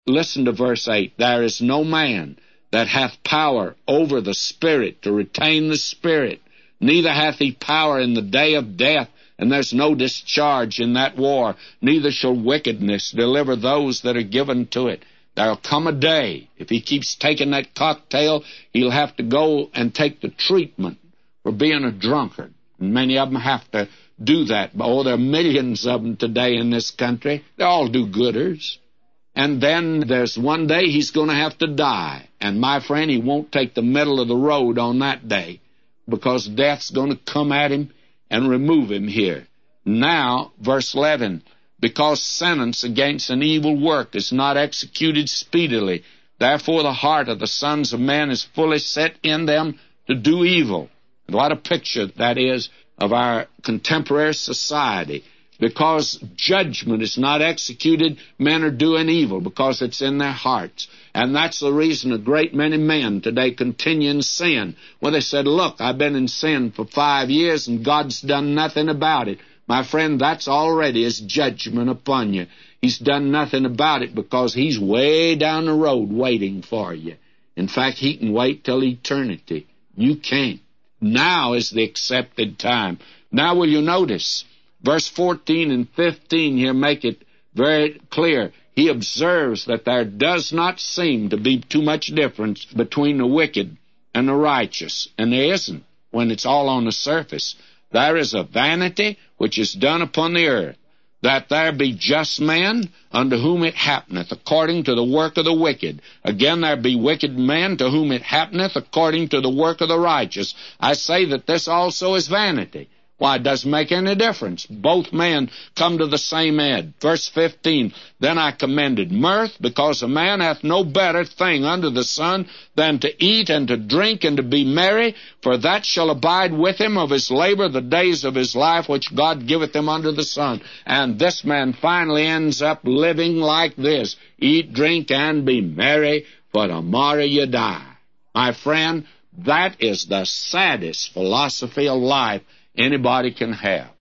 listen to verse 8. There is no man that hath power over the Spirit to retain the Spirit, neither hath he power in the day of death, and there's no discharge in that war, neither shall wickedness deliver those that are given to it. There'll come a day, if he keeps taking that cocktail, he'll have to go and take the treatment for being a drunkard. And many of them have to do that. Oh, there are millions of them today in this country. They're all do-gooders. And then there's one day he's going to have to die. And my friend, he won't take the middle of the road on that day, because death's going to come at him and remove him here. Now, verse 11, because sentence against an evil work is not executed speedily, therefore the heart of the sons of men is fully set in them to do evil. And what a picture that is of our contemporary society. Because judgment is not executed, men are doing evil because it's in their hearts. And that's the reason a great many men today continue in sin. Well, they said, look, I've been in sin for 5 years and God's done nothing about it. My friend, that's already His judgment upon you. He's done nothing about it because He's way down the road waiting for you. In fact, He can wait till eternity. You can't. Now is the accepted time. Now will you notice, verse 14 and 15 here make it very clear. He observes that there does not seem to be too much difference between the wicked and the righteous. And there isn't when it's all on the surface. There is a vanity which is done upon the earth, that there be just men unto whom it happeneth according to the work of the wicked. Again, there be wicked men to whom it happeneth according to the work of the righteous. I say that this also is vanity. Why, it doesn't make any difference. Both men come to the same end. Verse 15, then I commended mirth, because a man hath no better thing under the sun than to eat and to drink and to be merry, for that shall abide with him of his labor the days of his life which God giveth him under the sun. And this man finally ends up living like this. Eat, drink, and be merry, for tomorrow you die. My friend, that is the saddest philosophy of life anybody can have.